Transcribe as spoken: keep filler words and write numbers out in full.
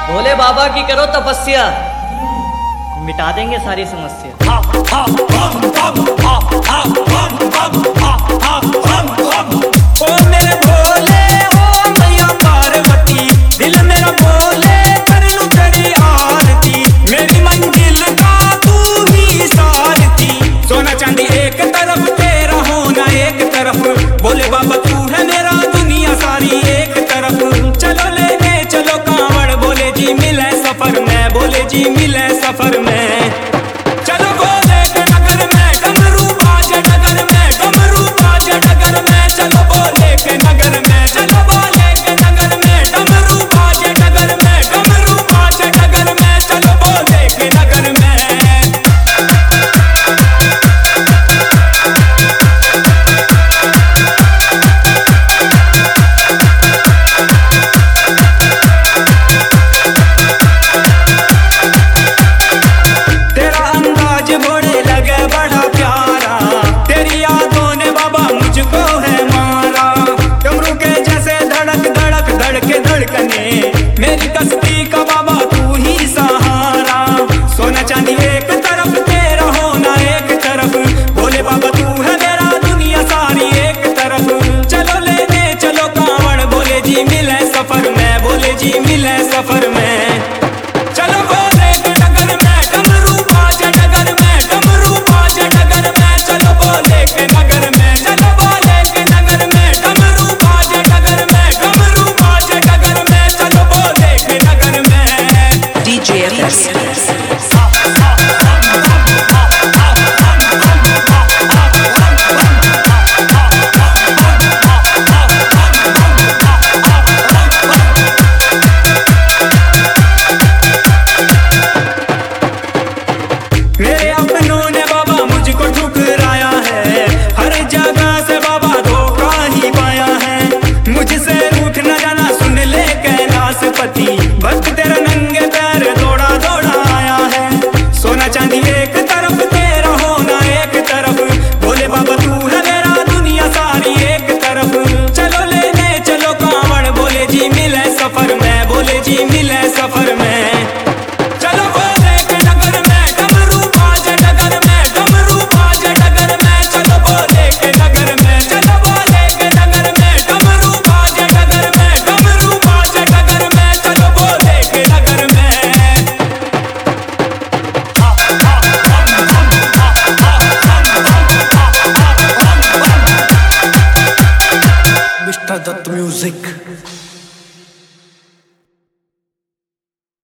भोले बाबा की करो तपस्या, मिटा देंगे सारी समस्या। ओ मेरे भोले ओ मैया पार्वती, दिल मेरा बोले कर लूं तेरी आरती। मेरी मंजिल का तू ही सारथी, सोना चांदी एक तरफ तेरा होना एक तरफ। भोले बाबा तू है मेरा दुनिया सारी एक तरफ। चलो लेके चलो कांवड़, भोले जी मिले सफर में, भोले जी मिले सफर में। चलो भोले के नगर में डमरू बाजे नगर में, डमरू बाजे नगर में। चलो भोले के नगर में, चलो भोले के नगर में, डमरू बाजे नगर में, डमरू बाजे नगर में। चलो भोले के नगर में। तेरा अंदाज भोले लगे बड़ा प्यारा, तेरी यादों ने बाबा मुझको है मारा। डमरू के जैसे धड़क धड़क धड़के धड़कने, मेरी कश्ती का बाबा तू ही सहारा। सोना चांदी एक तरफ तेरा होना एक तरफ। भोले बाबा तू है मेरा दुनिया सारी एक तरफ। चलो लेके चलो कांवड़, भोले जी मिले सफर में, भोले जी मिले सफर में।